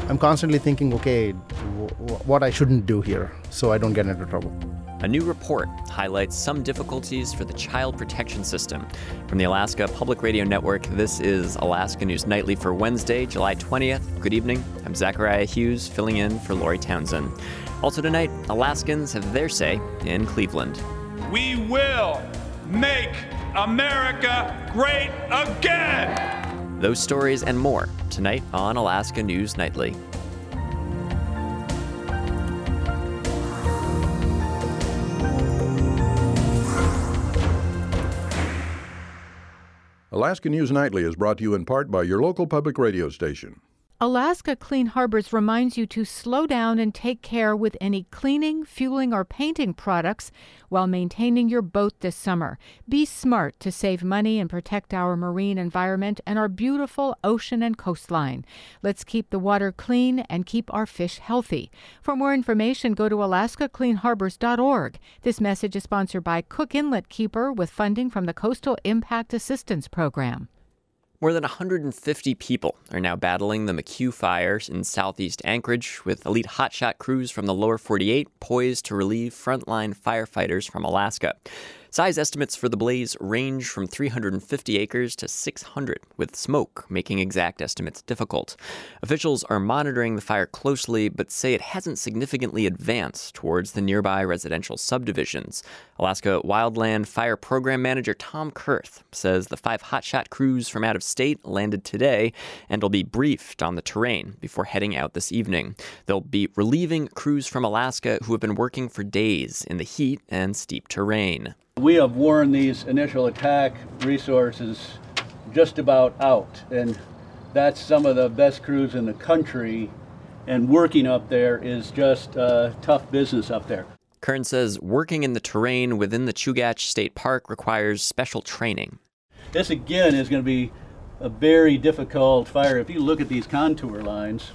I'm constantly thinking, okay, what I shouldn't do here so I don't get into trouble. A new report highlights some difficulties for the child protection system. From the Alaska Public Radio Network, this is Alaska News Nightly for Wednesday, July 20th. Good evening. I'm Zachariah Hughes, filling in for Lori Townsend. Also tonight, Alaskans have their say in Cleveland. We will make America great again! Those stories and more tonight on Alaska News Nightly. Alaska News Nightly is brought to you in part by your local public radio station. Alaska Clean Harbors reminds you to slow down and take care with any cleaning, fueling, or painting products while maintaining your boat this summer. Be smart to save money and protect our marine environment and our beautiful ocean and coastline. Let's keep the water clean and keep our fish healthy. For more information, go to alaskacleanharbors.org. This message is sponsored by Cook Inlet Keeper with funding from the Coastal Impact Assistance Program. More than 150 people are now battling the McHugh fire in southeast Anchorage, with elite hotshot crews from the lower 48 poised to relieve frontline firefighters from Alaska. Size estimates for the blaze range from 350 acres to 600, with smoke making exact estimates difficult. Officials are monitoring the fire closely, but say it hasn't significantly advanced towards the nearby residential subdivisions. Alaska Wildland Fire Program Manager Tom Kurth says the 5 hotshot crews from out of state landed today and will be briefed on the terrain before heading out this evening. They'll be relieving crews from Alaska who have been working for days in the heat and steep terrain. We have worn these initial attack resources just about out, and that's some of the best crews in the country, and working up there is just tough business up there. Kern says working in the terrain within the Chugach State Park requires special training. This again is going to be a very difficult fire. If you look at these contour lines,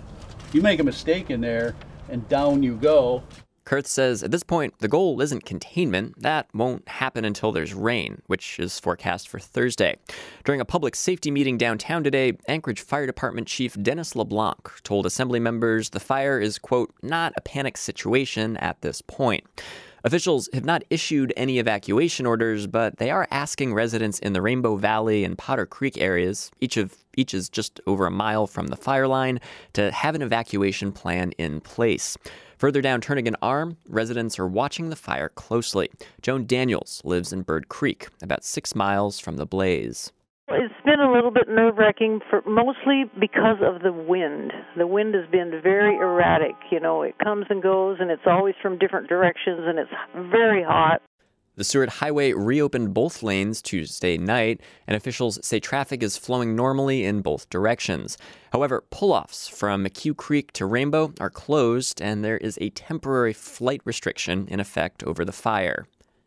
you make a mistake in there and down you go. Kurth says at this point, the goal isn't containment. That won't happen until there's rain, which is forecast for Thursday. During a public safety meeting downtown today, Anchorage Fire Department Chief Dennis LeBlanc told assembly members the fire is, quote, not a panic situation at this point. Officials have not issued any evacuation orders, but they are asking residents in the Rainbow Valley and Potter Creek areas, each is just over a mile from the fire line, to have an evacuation plan in place. Further down Turnagain Arm, residents are watching the fire closely. Joan Daniels lives in Bird Creek, about 6 miles from the blaze. It's been a little bit nerve-wracking, mostly because of the wind. The wind has been very erratic. It comes and goes, and it's always from different directions, and it's very hot. The Seward Highway reopened both lanes Tuesday night, and officials say traffic is flowing normally in both directions. However, pull-offs from McHugh Creek to Rainbow are closed, and there is a temporary flight restriction in effect over the fire.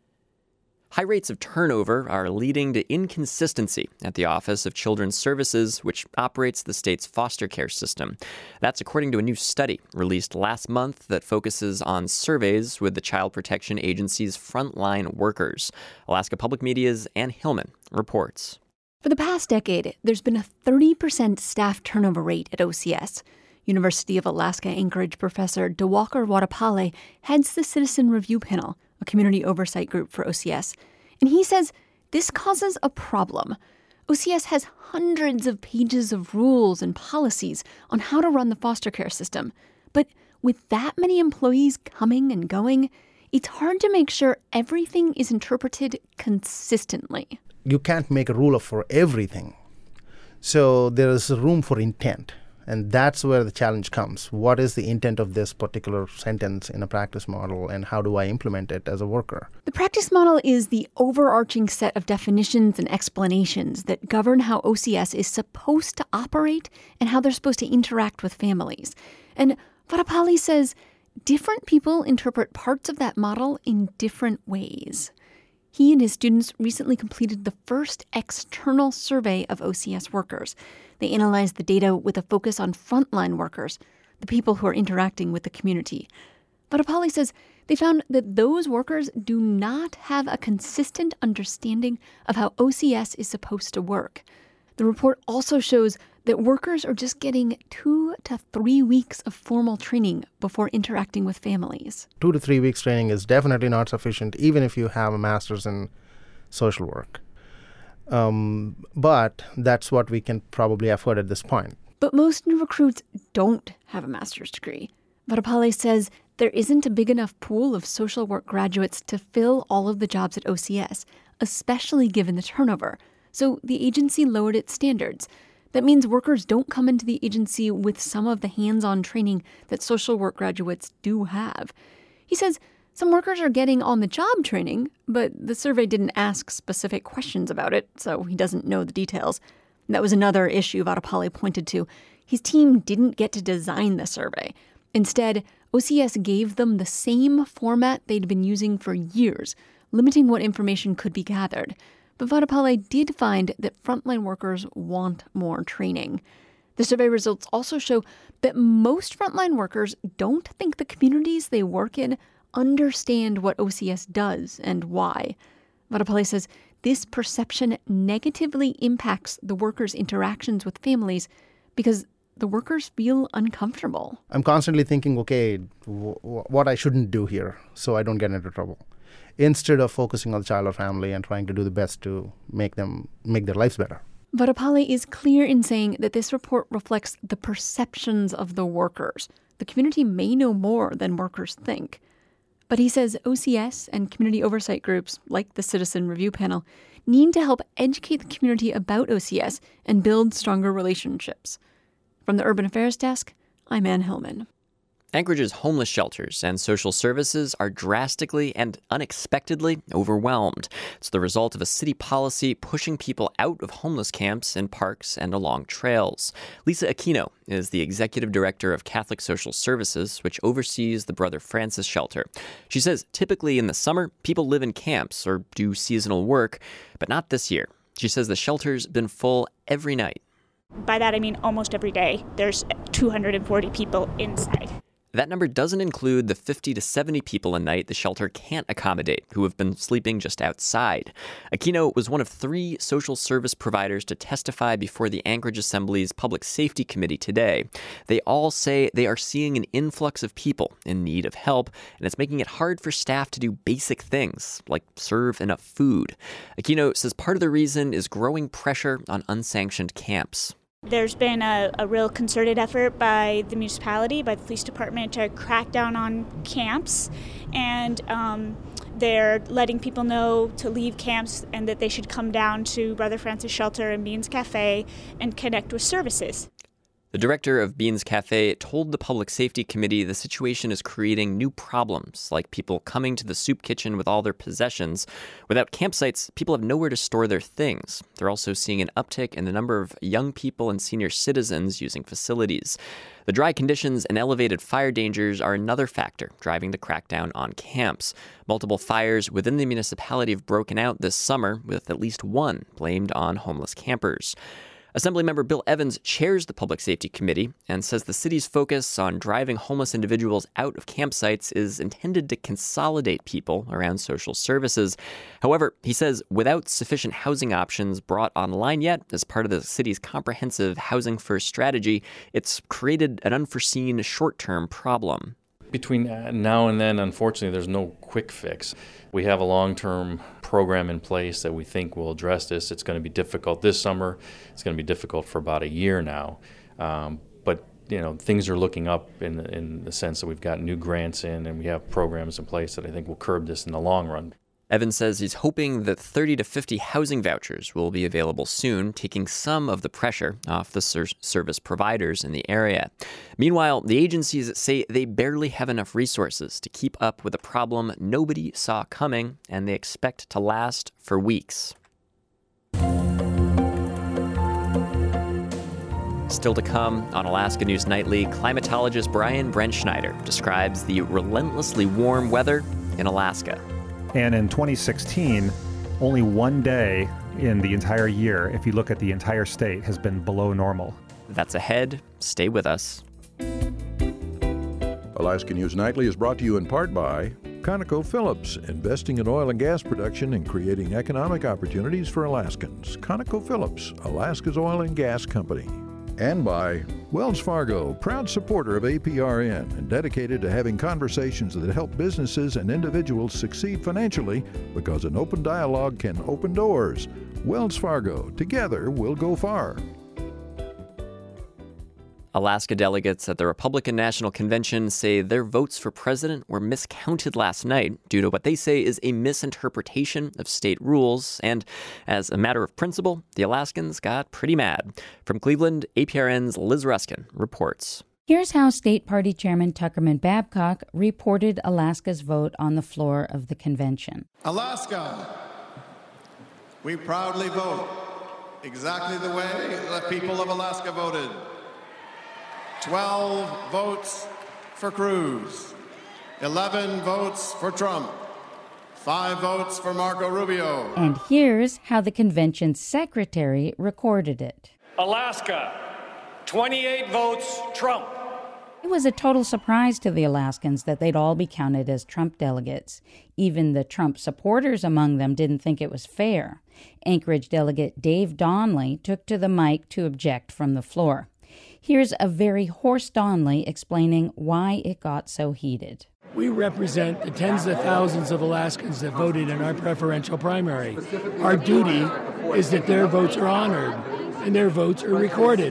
High rates of turnover are leading to inconsistency at the Office of Children's Services, which operates the state's foster care system. That's according to a new study released last month that focuses on surveys with the Child Protection Agency's frontline workers. Alaska Public Media's Ann Hillman reports. For the past decade, there's been a 30% staff turnover rate at OCS. University of Alaska Anchorage professor Diwakar Wadapale heads the Citizen Review Panel, a community oversight group for OCS. And he says this causes a problem. OCS has hundreds of pages of rules and policies on how to run the foster care system. But with that many employees coming and going, it's hard to make sure everything is interpreted consistently. You can't make a rule for everything. So there is room for intent. And that's where the challenge comes. What is the intent of this particular sentence in a practice model, and how do I implement it as a worker? The practice model is the overarching set of definitions and explanations that govern how OCS is supposed to operate and how they're supposed to interact with families. And Wadapale says different people interpret parts of that model in different ways. He and his students recently completed the first external survey of OCS workers. They analyzed the data with a focus on frontline workers, the people who are interacting with the community. Wadapale says they found that those workers do not have a consistent understanding of how OCS is supposed to work. The report also shows that workers are just getting 2 to 3 weeks of formal training before interacting with families. 2 to 3 weeks training is definitely not sufficient, even if you have a master's in social work. But that's what we can probably afford at this point. But most new recruits don't have a master's degree. Vatapalli says there isn't a big enough pool of social work graduates to fill all of the jobs at OCS, especially given the turnover. So the agency lowered its standards. That means workers don't come into the agency with some of the hands-on training that social work graduates do have. He says some workers are getting on-the-job training, but the survey didn't ask specific questions about it, so he doesn't know the details. That was another issue Vatapalli pointed to. His team didn't get to design the survey. Instead, OCS gave them the same format they'd been using for years, limiting what information could be gathered. But Vatapalli did find that frontline workers want more training. The survey results also show that most frontline workers don't think the communities they work in understand what OCS does and why. Vatapalli says this perception negatively impacts the workers' interactions with families because the workers feel uncomfortable. I'm constantly thinking, okay, what I shouldn't do here so I don't get into trouble, instead of focusing on the child or family and trying to do the best to make their lives better. Vatapalli is clear in saying that this report reflects the perceptions of the workers. The community may know more than workers think. But he says OCS and community oversight groups, like the Citizen Review Panel, need to help educate the community about OCS and build stronger relationships. From the Urban Affairs Desk, I'm Ann Hillman. Anchorage's homeless shelters and social services are drastically and unexpectedly overwhelmed. It's the result of a city policy pushing people out of homeless camps in parks and along trails. Lisa Aquino is the executive director of Catholic Social Services, which oversees the Brother Francis shelter. She says typically in the summer, people live in camps or do seasonal work, but not this year. She says the shelter's been full every night. By that, I mean almost every day. There's 240 people inside. That number doesn't include the 50 to 70 people a night the shelter can't accommodate, who have been sleeping just outside. Aquino was one of 3 social service providers to testify before the Anchorage Assembly's Public Safety Committee today. They all say they are seeing an influx of people in need of help, and it's making it hard for staff to do basic things, like serve enough food. Aquino says part of the reason is growing pressure on unsanctioned camps. There's been a real concerted effort by the municipality, by the police department, to crack down on camps. And they're letting people know to leave camps and that they should come down to Brother Francis Shelter and Beans Cafe and connect with services. The director of Beans Cafe told the Public Safety Committee the situation is creating new problems, like people coming to the soup kitchen with all their possessions. Without campsites, people have nowhere to store their things. They're also seeing an uptick in the number of young people and senior citizens using facilities. The dry conditions and elevated fire dangers are another factor driving the crackdown on camps. Multiple fires within the municipality have broken out this summer, with at least one blamed on homeless campers. Assemblymember Bill Evans chairs the Public Safety Committee and says the city's focus on driving homeless individuals out of campsites is intended to consolidate people around social services. However, he says without sufficient housing options brought online yet as part of the city's comprehensive Housing First strategy, it's created an unforeseen short-term problem. Between now and then, unfortunately, there's no quick fix. We have a long-term program in place that we think will address this. It's going to be difficult this summer. It's going to be difficult for about a year now. But things are looking up in the sense that we've got new grants in and we have programs in place that I think will curb this in the long run. Evans says he's hoping that 30 to 50 housing vouchers will be available soon, taking some of the pressure off the service providers in the area. Meanwhile, the agencies say they barely have enough resources to keep up with a problem nobody saw coming, and they expect to last for weeks. Still to come on Alaska News Nightly, climatologist Brian Brentschneider describes the relentlessly warm weather in Alaska. And in 2016, only one day in the entire year, if you look at the entire state, has been below normal. That's ahead. Stay with us. Alaska News Nightly is brought to you in part by ConocoPhillips, investing in oil and gas production and creating economic opportunities for Alaskans. ConocoPhillips, Alaska's oil and gas company. And by Wells Fargo, proud supporter of APRN and dedicated to having conversations that help businesses and individuals succeed financially, because an open dialogue can open doors. Wells Fargo, together we'll go far. Alaska delegates at the Republican National Convention say their votes for president were miscounted last night due to what they say is a misinterpretation of state rules. And as a matter of principle, the Alaskans got pretty mad. From Cleveland, APRN's Liz Ruskin reports. Here's how State Party Chairman Tuckerman Babcock reported Alaska's vote on the floor of the convention. Alaska, we proudly vote exactly the way the people of Alaska voted. 12 votes for Cruz, 11 votes for Trump, 5 votes for Marco Rubio. And here's how the convention secretary recorded it. Alaska, 28 votes Trump. It was a total surprise to the Alaskans that they'd all be counted as Trump delegates. Even the Trump supporters among them didn't think it was fair. Anchorage delegate Dave Donnelly took to the mic to object from the floor. Here's a very hoarse Donnelly explaining why it got so heated. We represent the tens of thousands of Alaskans that voted in our preferential primary. Our duty is that their votes are honored and their votes are recorded.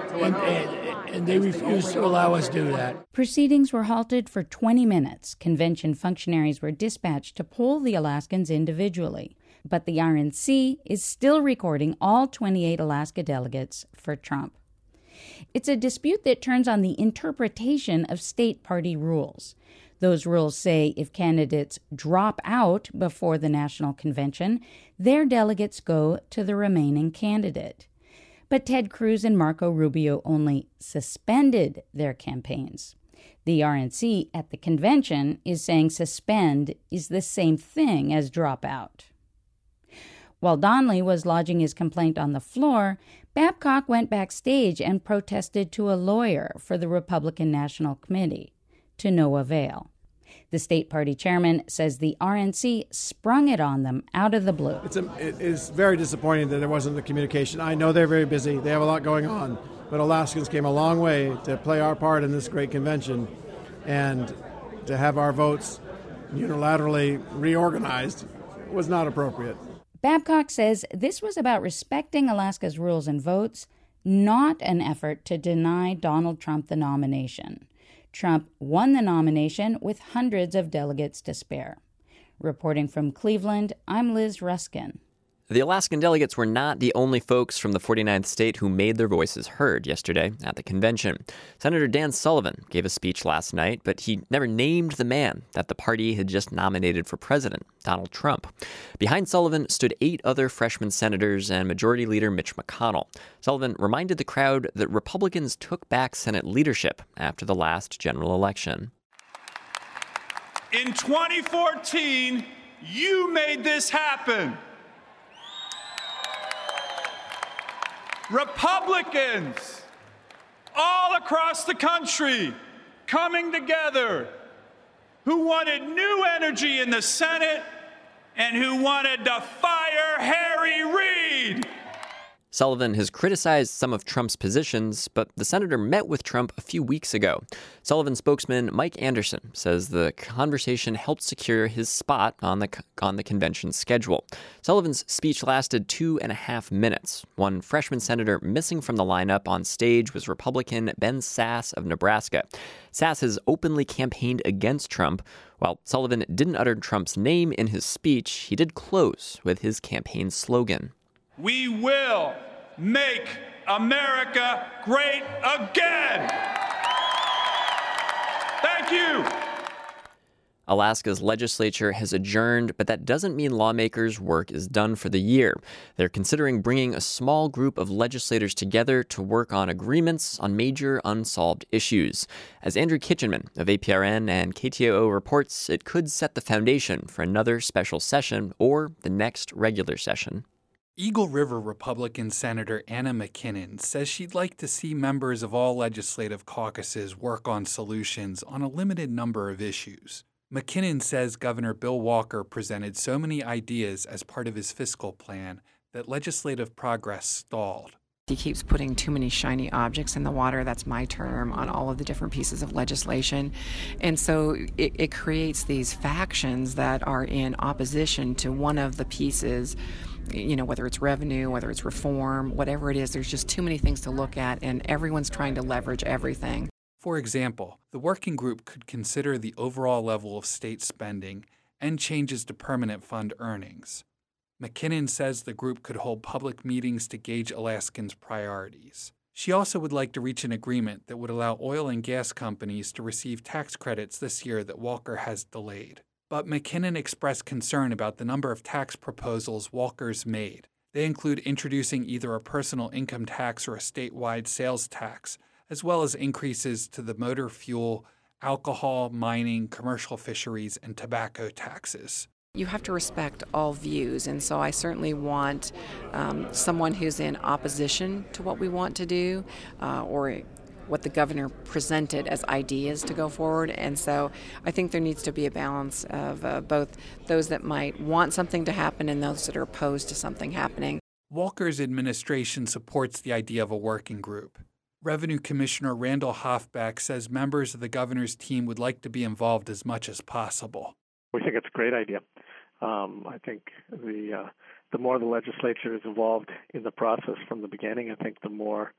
And they refuse to allow us to do that. Proceedings were halted for 20 minutes. Convention functionaries were dispatched to poll the Alaskans individually. But the RNC is still recording all 28 Alaska delegates for Trump. It's a dispute that turns on the interpretation of state party rules. Those rules say if candidates drop out before the national convention, their delegates go to the remaining candidate. But Ted Cruz and Marco Rubio only suspended their campaigns. The RNC at the convention is saying suspend is the same thing as drop out. While Donnelly was lodging his complaint on the floor, Babcock went backstage and protested to a lawyer for the Republican National Committee, to no avail. The state party chairman says the RNC sprung it on them out of the blue. It is very disappointing that there wasn't the communication. I know they're very busy. They have a lot going on. But Alaskans came a long way to play our part in this great convention. And to have our votes unilaterally reorganized was not appropriate. Babcock says this was about respecting Alaska's rules and votes, not an effort to deny Donald Trump the nomination. Trump won the nomination with hundreds of delegates to spare. Reporting from Cleveland, I'm Liz Ruskin. The Alaskan delegates were not the only folks from the 49th state who made their voices heard yesterday at the convention. Senator Dan Sullivan gave a speech last night, but he never named the man that the party had just nominated for president, Donald Trump. Behind Sullivan stood 8 other freshman senators and Majority Leader Mitch McConnell. Sullivan reminded the crowd that Republicans took back Senate leadership after the last general election. In 2014, you made this happen. Republicans all across the country coming together who wanted new energy in the Senate and who wanted to fire Harry Reid. Sullivan has criticized some of Trump's positions, but the senator met with Trump a few weeks ago. Sullivan spokesman Mike Anderson says the conversation helped secure his spot on the convention schedule. Sullivan's speech lasted 2.5 minutes. One freshman senator missing from the lineup on stage was Republican Ben Sasse of Nebraska. Sasse has openly campaigned against Trump. While Sullivan didn't utter Trump's name in his speech, he did close with his campaign slogan. We will make America great again. Thank you. Alaska's legislature has adjourned, but that doesn't mean lawmakers' work is done for the year. They're considering bringing a small group of legislators together to work on agreements on major unsolved issues. As Andrew Kitchenman of APRN and KTOO reports, it could set the foundation for another special session or the next regular session. Eagle River Republican Senator Anna McKinnon says she'd like to see members of all legislative caucuses work on solutions on a limited number of issues. McKinnon says Governor Bill Walker presented so many ideas as part of his fiscal plan that legislative progress stalled. He keeps putting too many shiny objects in the water, that's my term, on all of the different pieces of legislation. And so it creates these factions that are in opposition to one of the pieces, whether it's revenue, whether it's reform, whatever it is. There's just too many things to look at, and everyone's trying to leverage everything. For example, the working group could consider the overall level of state spending and changes to permanent fund earnings. McKinnon says the group could hold public meetings to gauge Alaskans' priorities. She also would like to reach an agreement that would allow oil and gas companies to receive tax credits this year that Walker has delayed. But McKinnon expressed concern about the number of tax proposals Walker's made. They include introducing either a personal income tax or a statewide sales tax, as well as increases to the motor fuel, alcohol, mining, commercial fisheries, and tobacco taxes. You have to respect all views, and so I certainly want someone who's in opposition to what we want to do or what the governor presented as ideas to go forward. And so I think there needs to be a balance of both those that might want something to happen and those that are opposed to something happening. Walker's administration supports the idea of a working group. Revenue Commissioner Randall Hoffbeck says members of the governor's team would like to be involved as much as possible. We think it's a great idea. I think the more the legislature is involved in the process from the beginning, I think the more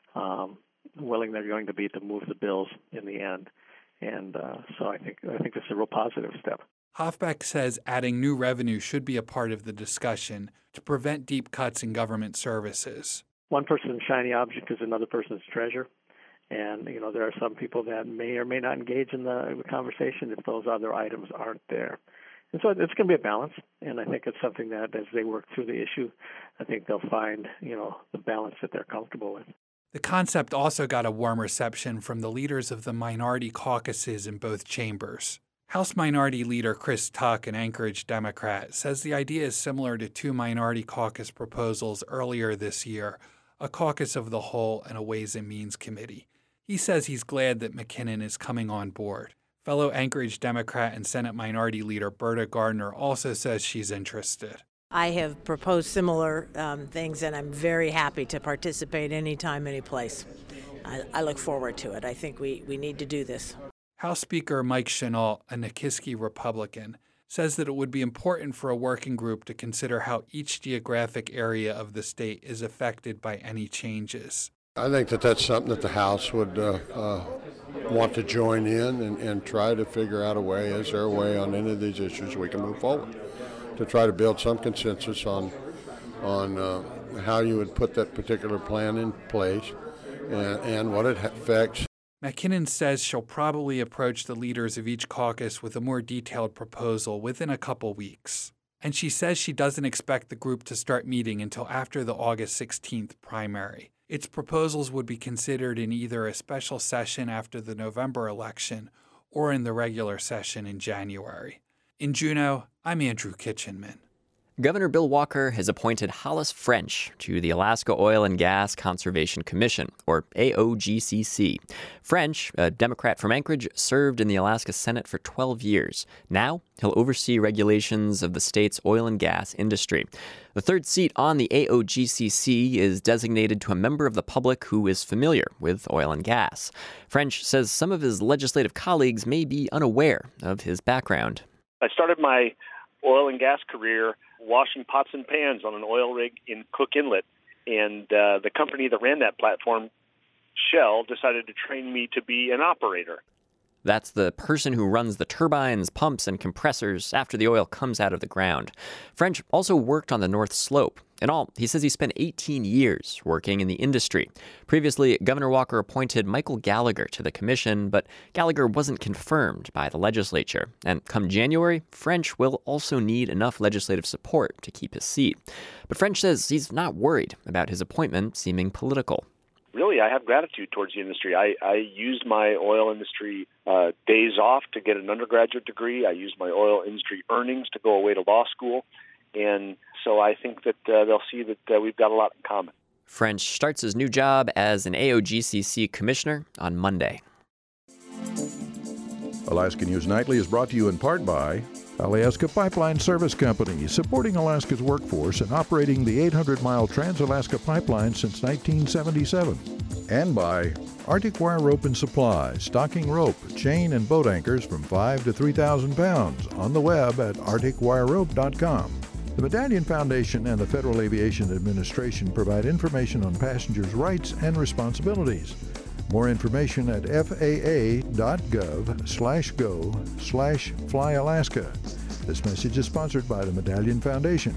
willing they're going to be to move the bills in the end. And so I think this is a real positive step. Hoffbeck says adding new revenue should be a part of the discussion to prevent deep cuts in government services. One person's shiny object is another person's treasure. And, there are some people that may or may not engage in the conversation if those other items aren't there. And so it's going to be a balance, and I think it's something that as they work through the issue, I think they'll find, the balance that they're comfortable with. The concept also got a warm reception from the leaders of the minority caucuses in both chambers. House Minority Leader Chris Tuck, an Anchorage Democrat, says the idea is similar to two minority caucus proposals earlier this year, a caucus of the whole and a Ways and Means Committee. He says he's glad that McKinnon is coming on board. Fellow Anchorage Democrat and Senate Minority Leader Berta Gardner also says she's interested. I have proposed similar things, and I'm very happy to participate anytime, any place. I look forward to it. I think we need to do this. House Speaker Mike Chenault, a Nikiski Republican, says that it would be important for a working group to consider how each geographic area of the state is affected by any changes. I think that's something that the House would want to join in and try to figure out a way. Is there a way on any of these issues we can move forward to try to build some consensus on how you would put that particular plan in place and what it affects. McKinnon says she'll probably approach the leaders of each caucus with a more detailed proposal within a couple weeks. And she says she doesn't expect the group to start meeting until after the August 16th primary. Its proposals would be considered in either a special session after the November election or in the regular session in January. In Juneau, I'm Andrew Kitchenman. Governor Bill Walker has appointed Hollis French to the Alaska Oil and Gas Conservation Commission, or AOGCC. French, a Democrat from Anchorage, served in the Alaska Senate for 12 years. Now, he'll oversee regulations of the state's oil and gas industry. The third seat on the AOGCC is designated to a member of the public who is familiar with oil and gas. French says some of his legislative colleagues may be unaware of his background. I started my oil and gas career washing pots and pans on an oil rig in Cook Inlet, and the company that ran that platform, Shell, decided to train me to be an operator. That's the person who runs the turbines, pumps, and compressors after the oil comes out of the ground. French also worked on the North Slope. In all, he says he spent 18 years working in the industry. Previously, Governor Walker appointed Michael Gallagher to the commission, but Gallagher wasn't confirmed by the legislature. And come January, French will also need enough legislative support to keep his seat. But French says he's not worried about his appointment seeming political. Really, I have gratitude towards the industry. I used my oil industry days off to get an undergraduate degree. I used my oil industry earnings to go away to law school. And so I think that they'll see that we've got a lot in common. French starts his new job as an AOGCC commissioner on Monday. Alaska News Nightly is brought to you in part by Alaska Pipeline Service Company, supporting Alaska's workforce and operating the 800-mile Trans-Alaska Pipeline since 1977. And by Arctic Wire Rope and Supply, stocking rope, chain, and boat anchors from 5 to 3,000 pounds on the web at arcticwirerope.com. The Medallion Foundation and the Federal Aviation Administration provide information on passengers' rights and responsibilities. More information at faa.gov/go/flyalaska. This message is sponsored by the Medallion Foundation.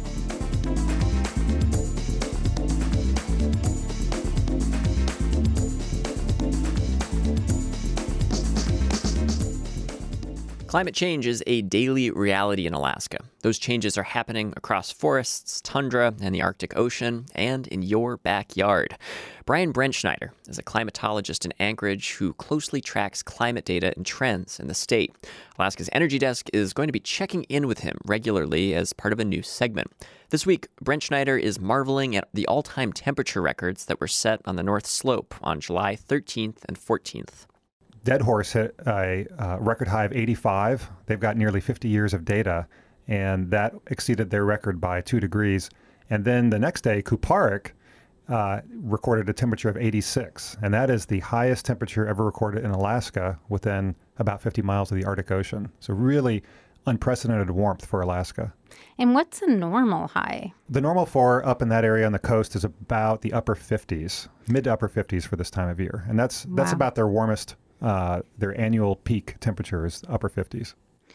Climate change is a daily reality in Alaska. Those changes are happening across forests, tundra, and the Arctic Ocean, and in your backyard. Brian Brentschneider is a climatologist in Anchorage who closely tracks climate data and trends in the state. Alaska's Energy Desk is going to be checking in with him regularly as part of a new segment. This week, Brentschneider is marveling at the all-time temperature records that were set on the North Slope on July 13th and 14th. Deadhorse hit a record high of 85. They've got nearly 50 years of data, and that exceeded their record by 2 degrees. And then the next day, Kuparik recorded a temperature of 86, and that is the highest temperature ever recorded in Alaska within about 50 miles of the Arctic Ocean. So really unprecedented warmth for Alaska. And what's a normal high? The normal for up in that area on the coast is about the upper 50s, mid to upper 50s for this time of year. And that's about their warmest. Their annual peak temperature is upper 50s.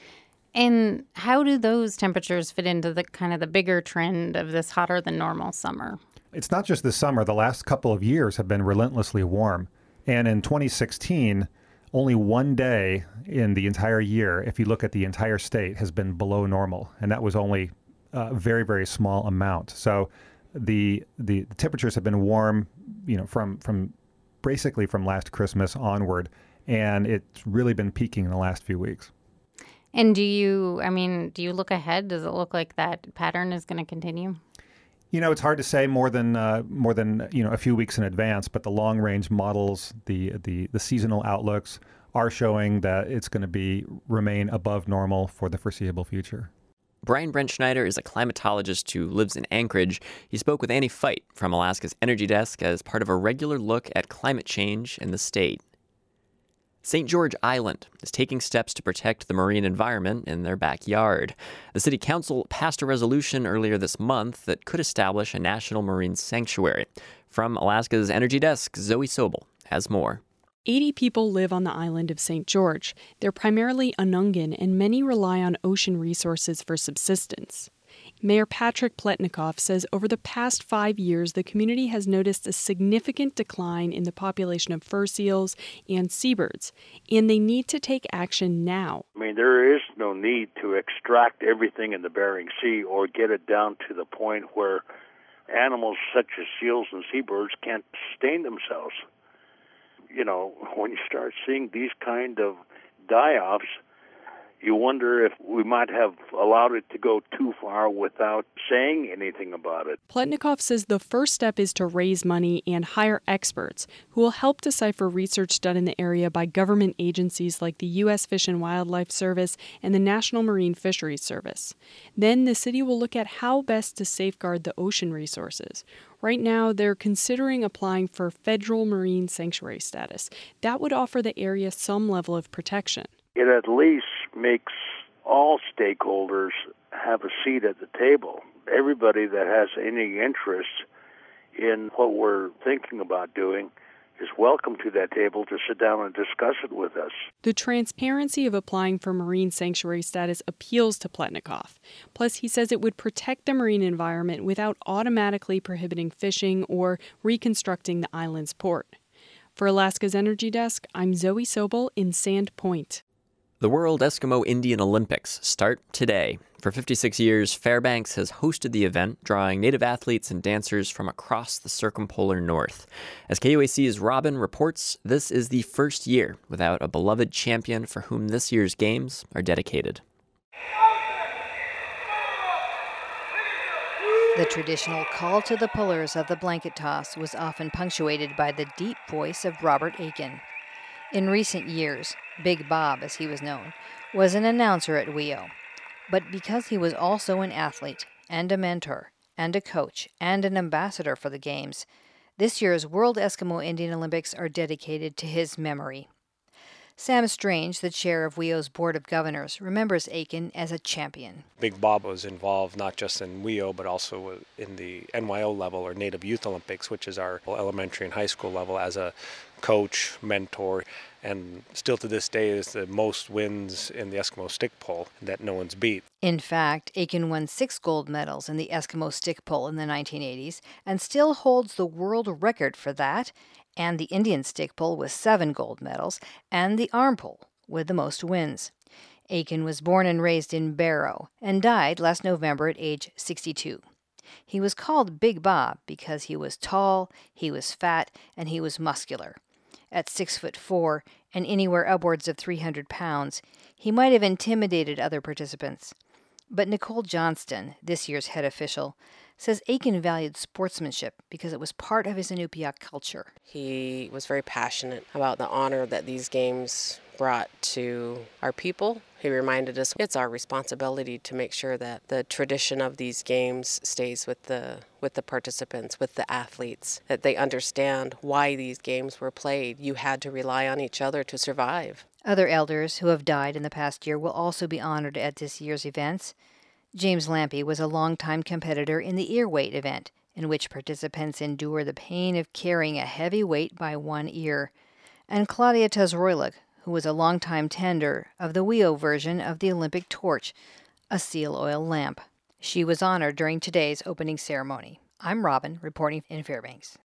And how do those temperatures fit into the kind of the bigger trend of this hotter than normal summer? It's not just this summer. The last couple of years have been relentlessly warm. And in 2016, only one day in the entire year, if you look at the entire state, has been below normal. And that was only a very, very small amount. So the temperatures have been warm, from basically from last Christmas onward. And it's really been peaking in the last few weeks. And do you look ahead? Does it look like that pattern is going to continue? It's hard to say more than a few weeks in advance, but the long-range models, the seasonal outlooks are showing that it's going to remain above normal for the foreseeable future. Brian Brentschneider is a climatologist who lives in Anchorage. He spoke with Annie Feit from Alaska's Energy Desk as part of a regular look at climate change in the state. St. George Island is taking steps to protect the marine environment in their backyard. The city council passed a resolution earlier this month that could establish a national marine sanctuary. From Alaska's Energy Desk, Zoe Sobel has more. 80 people live on the island of St. George. They're primarily Anungan, and many rely on ocean resources for subsistence. Mayor Patrick Pletnikoff says over the past 5 years, the community has noticed a significant decline in the population of fur seals and seabirds, and they need to take action now. There is no need to extract everything in the Bering Sea or get it down to the point where animals such as seals and seabirds can't sustain themselves. When you start seeing these kind of die-offs, you wonder if we might have allowed it to go too far without saying anything about it. Pletnikoff says the first step is to raise money and hire experts who will help decipher research done in the area by government agencies like the U.S. Fish and Wildlife Service and the National Marine Fisheries Service. Then the city will look at how best to safeguard the ocean resources. Right now, they're considering applying for federal marine sanctuary status. That would offer the area some level of protection. It at least makes all stakeholders have a seat at the table. Everybody that has any interest in what we're thinking about doing is welcome to that table to sit down and discuss it with us. The transparency of applying for marine sanctuary status appeals to Pletnikoff. Plus, he says it would protect the marine environment without automatically prohibiting fishing or reconstructing the island's port. For Alaska's Energy Desk, I'm Zoe Sobel in Sand Point. The World Eskimo Indian Olympics start today. For 56 years, Fairbanks has hosted the event, drawing Native athletes and dancers from across the circumpolar north. As KUAC's Robin reports, this is the first year without a beloved champion for whom this year's games are dedicated. The traditional call to the pullers of the blanket toss was often punctuated by the deep voice of Robert Aiken. In recent years, Big Bob, as he was known, was an announcer at WIO. But because he was also an athlete and a mentor and a coach and an ambassador for the Games, this year's World Eskimo Indian Olympics are dedicated to his memory. Sam Strange, the chair of WIO's Board of Governors, remembers Aiken as a champion. Big Bob was involved not just in WIO, but also in the NYO level, or Native Youth Olympics, which is our elementary and high school level, as a coach, mentor, and still to this day is the most wins in the Eskimo stick pull that no one's beat. In fact, Aiken won 6 gold medals in the Eskimo stick pull in the 1980s and still holds the world record for that, and the Indian stick pull with 7 gold medals, and the arm pull with the most wins. Aiken was born and raised in Barrow and died last November at age 62. He was called Big Bob because he was tall, he was fat, and he was muscular. At 6'4" and anywhere upwards of 300 pounds, he might have intimidated other participants. But Nicole Johnston, this year's head official, says Aiken valued sportsmanship because it was part of his Inupiaq culture. He was very passionate about the honor that these games brought to our people. He reminded us it's our responsibility to make sure that the tradition of these games stays with the participants, with the athletes, that they understand why these games were played. You had to rely on each other to survive. Other elders who have died in the past year will also be honored at this year's events. James Lampy was a longtime competitor in the ear weight event, in which participants endure the pain of carrying a heavy weight by one ear, and Claudia Tazroilik, who was a longtime tender of the WIO version of the Olympic torch, a seal oil lamp. She was honored during today's opening ceremony. I'm Robin, reporting in Fairbanks.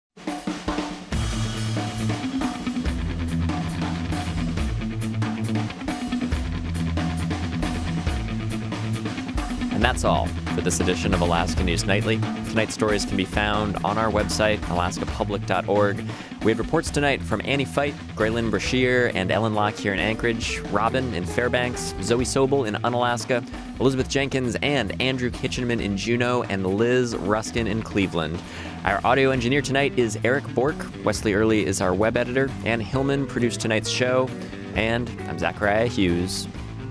And that's all for this edition of Alaska News Nightly. Tonight's stories can be found on our website, alaskapublic.org. We had reports tonight from Annie Fight, Graylin Brashear, and Ellen Locke here in Anchorage, Robin in Fairbanks, Zoe Sobel in Unalaska, Elizabeth Jenkins and Andrew Kitchenman in Juneau, and Liz Ruskin in Cleveland. Our audio engineer tonight is Eric Bork. Wesley Early is our web editor. Ann Hillman produced tonight's show. And I'm Zachariah Hughes.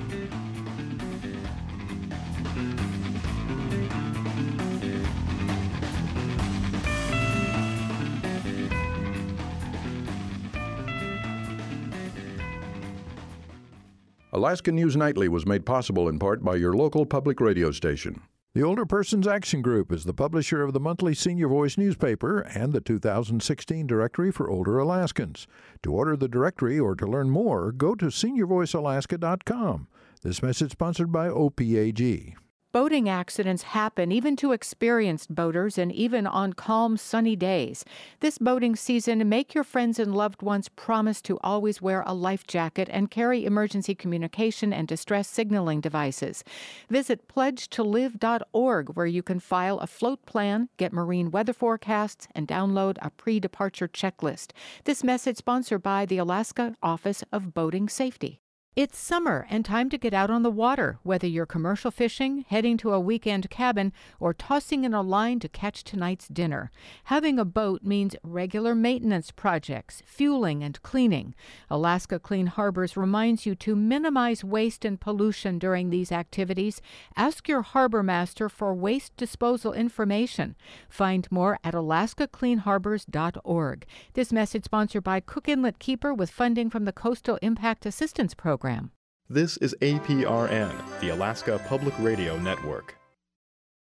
Alaska News Nightly was made possible in part by your local public radio station. The Older Persons Action Group is the publisher of the monthly Senior Voice newspaper and the 2016 Directory for Older Alaskans. To order the directory or to learn more, go to seniorvoicealaska.com. This message sponsored by OPAG. Boating accidents happen even to experienced boaters and even on calm, sunny days. This boating season, make your friends and loved ones promise to always wear a life jacket and carry emergency communication and distress signaling devices. Visit pledgetolive.org, where you can file a float plan, get marine weather forecasts, and download a pre-departure checklist. This message sponsored by the Alaska Office of Boating Safety. It's summer and time to get out on the water, whether you're commercial fishing, heading to a weekend cabin, or tossing in a line to catch tonight's dinner. Having a boat means regular maintenance projects, fueling and cleaning. Alaska Clean Harbors reminds you to minimize waste and pollution during these activities. Ask your harbor master for waste disposal information. Find more at alaskacleanharbors.org. This message sponsored by Cook Inlet Keeper with funding from the Coastal Impact Assistance Program. This is APRN, the Alaska Public Radio Network.